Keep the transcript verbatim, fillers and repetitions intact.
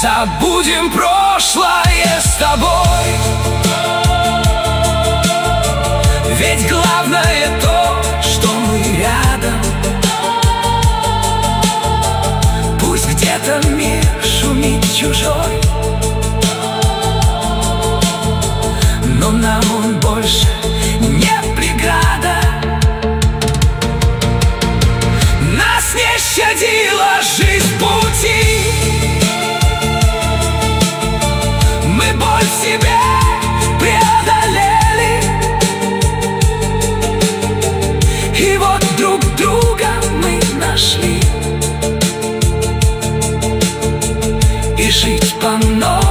Забудем прошлое с тобой, ведь главное то, что мы рядом. Пусть где-то мир шумит чужой, но нам он больше не преграда. Нас не щадила жизнь в пути, мы боль в себе преодолели, и вот друг друга мы нашли, и жить по новому